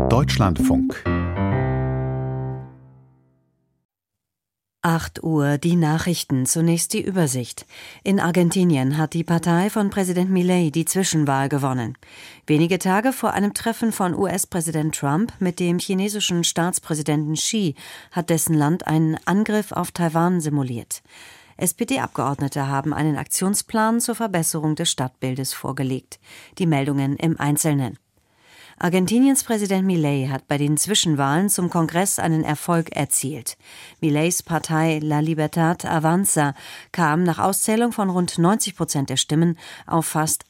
Deutschlandfunk 8 Uhr, die Nachrichten, zunächst die Übersicht. In Argentinien hat die Partei von Präsident Milei die Zwischenwahl gewonnen. Wenige Tage vor einem Treffen von US-Präsident Trump mit dem chinesischen Staatspräsidenten Xi hat dessen Land einen Angriff auf Taiwan simuliert. SPD-Abgeordnete haben einen Aktionsplan zur Verbesserung des Stadtbildes vorgelegt. Die Meldungen im Einzelnen. Argentiniens Präsident Milei hat bei den Zwischenwahlen zum Kongress einen Erfolg erzielt. Mileis Partei La Libertad Avanza kam nach Auszählung von rund 90% der Stimmen auf fast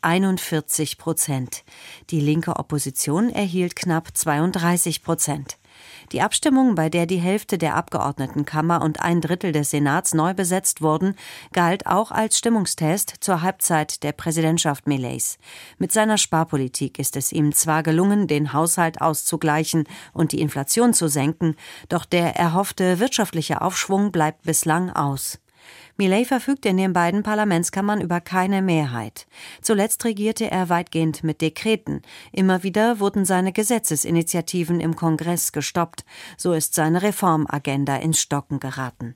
41%. Die linke Opposition erhielt knapp 32%. Die Abstimmung, bei der die Hälfte der Abgeordnetenkammer und 1/3 des Senats neu besetzt wurden, galt auch als Stimmungstest zur Halbzeit der Präsidentschaft Mileis. Mit seiner Sparpolitik ist es ihm zwar gelungen, den Haushalt auszugleichen und die Inflation zu senken, doch der erhoffte wirtschaftliche Aufschwung bleibt bislang aus. Milei verfügt in den beiden Parlamentskammern über keine Mehrheit. Zuletzt regierte er weitgehend mit Dekreten. Immer wieder wurden seine Gesetzesinitiativen im Kongress gestoppt. So ist seine Reformagenda ins Stocken geraten.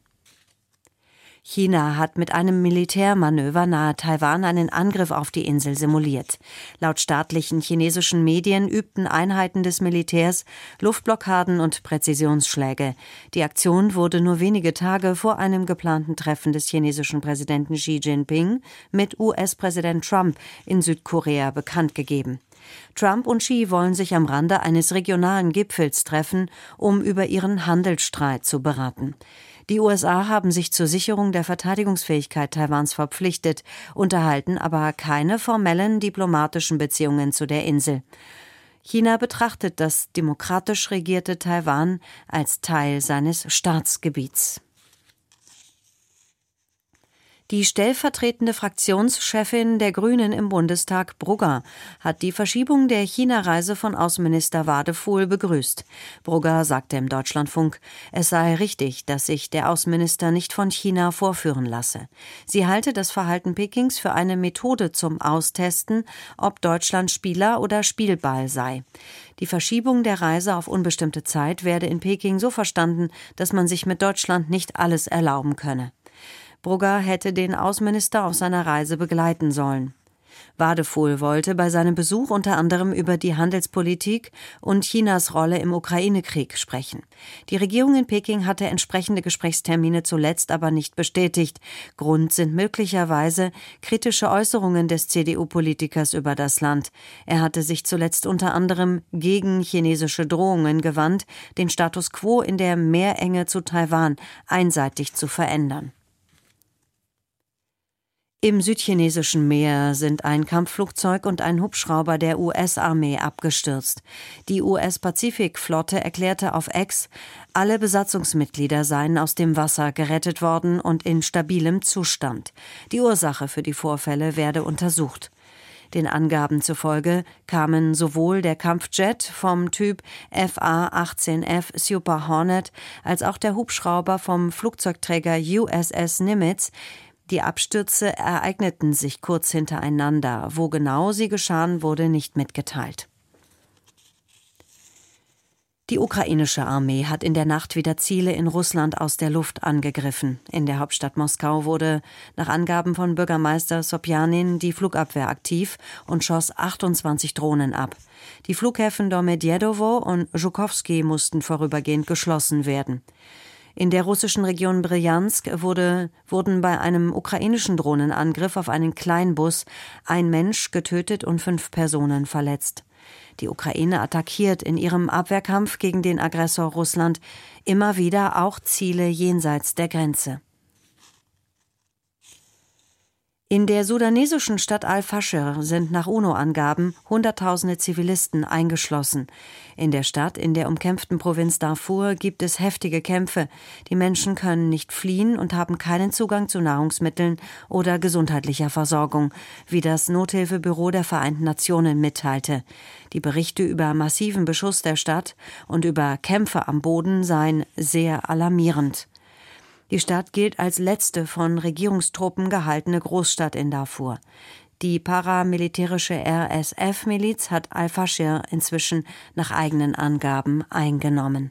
China hat mit einem Militärmanöver nahe Taiwan einen Angriff auf die Insel simuliert. Laut staatlichen chinesischen Medien übten Einheiten des Militärs Luftblockaden und Präzisionsschläge. Die Aktion wurde nur wenige Tage vor einem geplanten Treffen des chinesischen Präsidenten Xi Jinping mit US-Präsident Trump in Südkorea bekannt gegeben. Trump und Xi wollen sich am Rande eines regionalen Gipfels treffen, um über ihren Handelsstreit zu beraten. Die USA haben sich zur Sicherung der Verteidigungsfähigkeit Taiwans verpflichtet, unterhalten aber keine formellen diplomatischen Beziehungen zu der Insel. China betrachtet das demokratisch regierte Taiwan als Teil seines Staatsgebiets. Die stellvertretende Fraktionschefin der Grünen im Bundestag, Brugger, hat die Verschiebung der China-Reise von Außenminister Wadefuhl begrüßt. Brugger sagte im Deutschlandfunk, es sei richtig, dass sich der Außenminister nicht von China vorführen lasse. Sie halte das Verhalten Pekings für eine Methode zum Austesten, ob Deutschland Spieler oder Spielball sei. Die Verschiebung der Reise auf unbestimmte Zeit werde in Peking so verstanden, dass man sich mit Deutschland nicht alles erlauben könne. Brugger hätte den Außenminister auf seiner Reise begleiten sollen. Wadefuhl wollte bei seinem Besuch unter anderem über die Handelspolitik und Chinas Rolle im Ukraine-Krieg sprechen. Die Regierung in Peking hatte entsprechende Gesprächstermine zuletzt aber nicht bestätigt. Grund sind möglicherweise kritische Äußerungen des CDU-Politikers über das Land. Er hatte sich zuletzt unter anderem gegen chinesische Drohungen gewandt, den Status quo in der Meerenge zu Taiwan einseitig zu verändern. Im südchinesischen Meer sind ein Kampfflugzeug und ein Hubschrauber der US-Armee abgestürzt. Die US-Pazifikflotte erklärte auf X, alle Besatzungsmitglieder seien aus dem Wasser gerettet worden und in stabilem Zustand. Die Ursache für die Vorfälle werde untersucht. Den Angaben zufolge kamen sowohl der Kampfjet vom Typ FA-18F Super Hornet als auch der Hubschrauber vom Flugzeugträger USS Nimitz. Die Abstürze ereigneten sich kurz hintereinander. Wo genau sie geschahen, wurde nicht mitgeteilt. Die ukrainische Armee hat in der Nacht wieder Ziele in Russland aus der Luft angegriffen. In der Hauptstadt Moskau wurde nach Angaben von Bürgermeister Sobjanin die Flugabwehr aktiv und schoss 28 Drohnen ab. Die Flughäfen Domodedowo und Zhukovsky mussten vorübergehend geschlossen werden. In der russischen Region Bryansk wurden bei einem ukrainischen Drohnenangriff auf einen Kleinbus ein Mensch getötet und 5 Personen verletzt. Die Ukraine attackiert in ihrem Abwehrkampf gegen den Aggressor Russland immer wieder auch Ziele jenseits der Grenze. In der sudanesischen Stadt Al-Faschir sind nach UNO-Angaben Hunderttausende Zivilisten eingeschlossen. In der Stadt, in der umkämpften Provinz Darfur, gibt es heftige Kämpfe. Die Menschen können nicht fliehen und haben keinen Zugang zu Nahrungsmitteln oder gesundheitlicher Versorgung, wie das Nothilfebüro der Vereinten Nationen mitteilte. Die Berichte über massiven Beschuss der Stadt und über Kämpfe am Boden seien sehr alarmierend. Die Stadt gilt als letzte von Regierungstruppen gehaltene Großstadt in Darfur. Die paramilitärische RSF-Miliz hat Al-Faschir inzwischen nach eigenen Angaben eingenommen.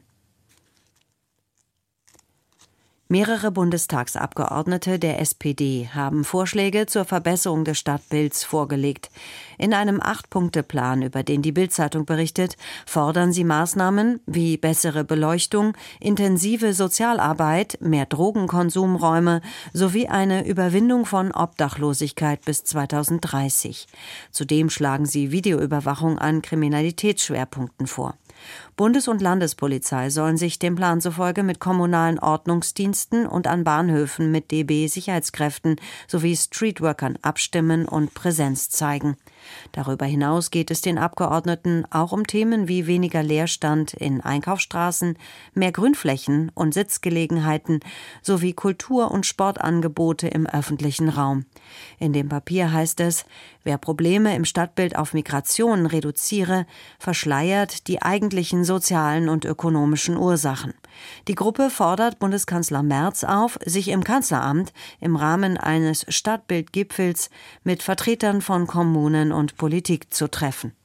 Mehrere Bundestagsabgeordnete der SPD haben Vorschläge zur Verbesserung des Stadtbilds vorgelegt. In einem 8-Punkte-Plan, über den die Bild-Zeitung berichtet, fordern sie Maßnahmen wie bessere Beleuchtung, intensive Sozialarbeit, mehr Drogenkonsumräume sowie eine Überwindung von Obdachlosigkeit bis 2030. Zudem schlagen sie Videoüberwachung an Kriminalitätsschwerpunkten vor. Bundes- und Landespolizei sollen sich dem Plan zufolge mit kommunalen Ordnungsdiensten und an Bahnhöfen mit DB-Sicherheitskräften sowie Streetworkern abstimmen und Präsenz zeigen. Darüber hinaus geht es den Abgeordneten auch um Themen wie weniger Leerstand in Einkaufsstraßen, mehr Grünflächen und Sitzgelegenheiten sowie Kultur- und Sportangebote im öffentlichen Raum. In dem Papier heißt es, wer Probleme im Stadtbild auf Migration reduziere, verschleiert die eigentlichen sozialen und ökonomischen Ursachen. Die Gruppe fordert Bundeskanzler Merz auf, sich im Kanzleramt im Rahmen eines Stadtbildgipfels mit Vertretern von Kommunen und Politik zu treffen.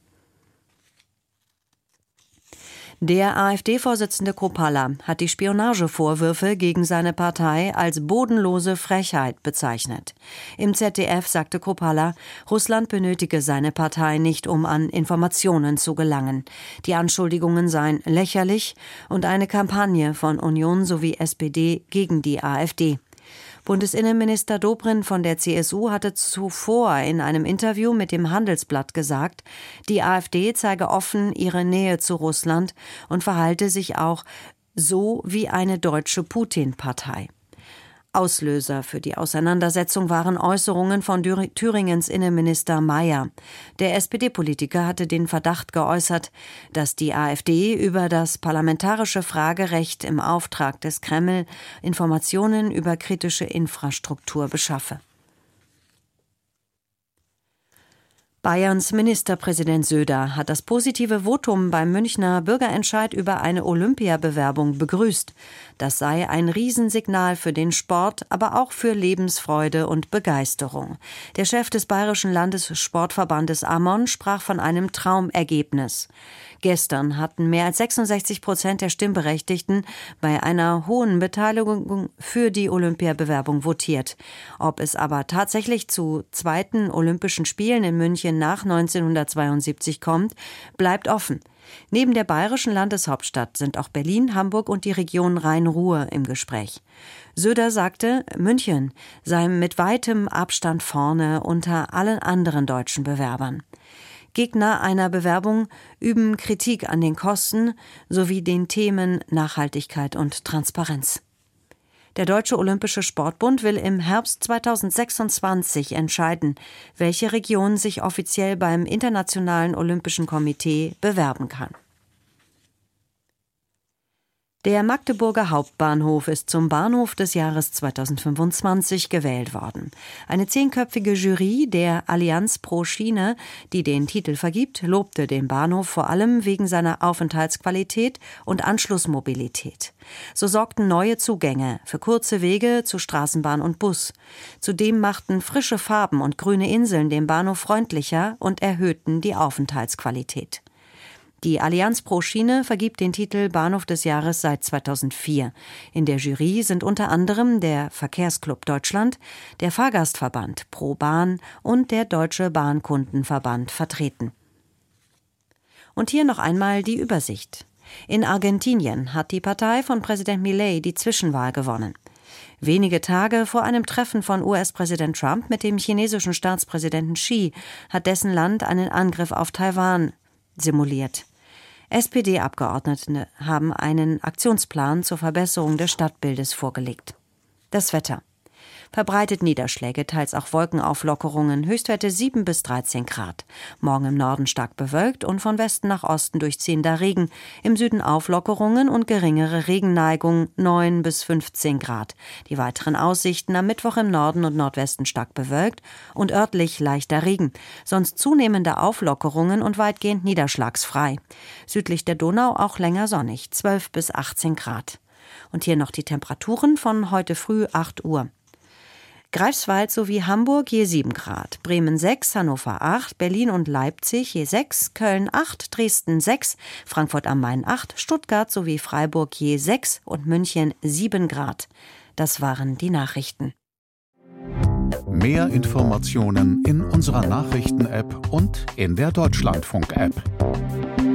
Der AfD-Vorsitzende Kropalla hat die Spionagevorwürfe gegen seine Partei als bodenlose Frechheit bezeichnet. Im ZDF sagte Kropalla, Russland benötige seine Partei nicht, um an Informationen zu gelangen. Die Anschuldigungen seien lächerlich und eine Kampagne von Union sowie SPD gegen die AfD. Bundesinnenminister Dobrindt von der CSU hatte zuvor in einem Interview mit dem Handelsblatt gesagt, die AfD zeige offen ihre Nähe zu Russland und verhalte sich auch so wie eine deutsche Putin-Partei. Auslöser für die Auseinandersetzung waren Äußerungen von Thüringens Innenminister Mayer. Der SPD-Politiker hatte den Verdacht geäußert, dass die AfD über das parlamentarische Fragerecht im Auftrag des Kreml Informationen über kritische Infrastruktur beschaffe. Bayerns Ministerpräsident Söder hat das positive Votum beim Münchner Bürgerentscheid über eine Olympiabewerbung begrüßt. Das sei ein Riesensignal für den Sport, aber auch für Lebensfreude und Begeisterung. Der Chef des Bayerischen Landessportverbandes AMON sprach von einem Traumergebnis. Gestern hatten mehr als 66% der Stimmberechtigten bei einer hohen Beteiligung für die Olympiabewerbung votiert. Ob es aber tatsächlich zu zweiten Olympischen Spielen in München nach 1972 kommt, bleibt offen. Neben der bayerischen Landeshauptstadt sind auch Berlin, Hamburg und die Region Rhein-Ruhr im Gespräch. Söder sagte, München sei mit weitem Abstand vorne unter allen anderen deutschen Bewerbern. Gegner einer Bewerbung üben Kritik an den Kosten sowie den Themen Nachhaltigkeit und Transparenz. Der Deutsche Olympische Sportbund will im Herbst 2026 entscheiden, welche Region sich offiziell beim Internationalen Olympischen Komitee bewerben kann. Der Magdeburger Hauptbahnhof ist zum Bahnhof des Jahres 2025 gewählt worden. Eine 10-köpfige Jury der Allianz pro Schiene, die den Titel vergibt, lobte den Bahnhof vor allem wegen seiner Aufenthaltsqualität und Anschlussmobilität. So sorgten neue Zugänge für kurze Wege zu Straßenbahn und Bus. Zudem machten frische Farben und grüne Inseln den Bahnhof freundlicher und erhöhten die Aufenthaltsqualität. Die Allianz pro Schiene vergibt den Titel Bahnhof des Jahres seit 2004. In der Jury sind unter anderem der Verkehrsclub Deutschland, der Fahrgastverband Pro Bahn und der Deutsche Bahnkundenverband vertreten. Und hier noch einmal die Übersicht. In Argentinien hat die Partei von Präsident Milei die Zwischenwahl gewonnen. Wenige Tage vor einem Treffen von US-Präsident Trump mit dem chinesischen Staatspräsidenten Xi hat dessen Land einen Angriff auf Taiwan simuliert. SPD-Abgeordnete haben einen Aktionsplan zur Verbesserung des Stadtbildes vorgelegt. Das Wetter. Verbreitet Niederschläge, teils auch Wolkenauflockerungen, Höchstwerte 7 bis 13 Grad. Morgen im Norden stark bewölkt und von Westen nach Osten durchziehender Regen. Im Süden Auflockerungen und geringere Regenneigung 9 bis 15 Grad. Die weiteren Aussichten am Mittwoch im Norden und Nordwesten stark bewölkt und örtlich leichter Regen. Sonst zunehmende Auflockerungen und weitgehend niederschlagsfrei. Südlich der Donau auch länger sonnig, 12 bis 18 Grad. Und hier noch die Temperaturen von heute früh 8 Uhr. Greifswald sowie Hamburg je 7 Grad, Bremen 6, Hannover 8, Berlin und Leipzig je 6, Köln 8, Dresden 6, Frankfurt am Main 8, Stuttgart sowie Freiburg je 6 und München 7 Grad. Das waren die Nachrichten. Mehr Informationen in unserer Nachrichten-App und in der Deutschlandfunk-App.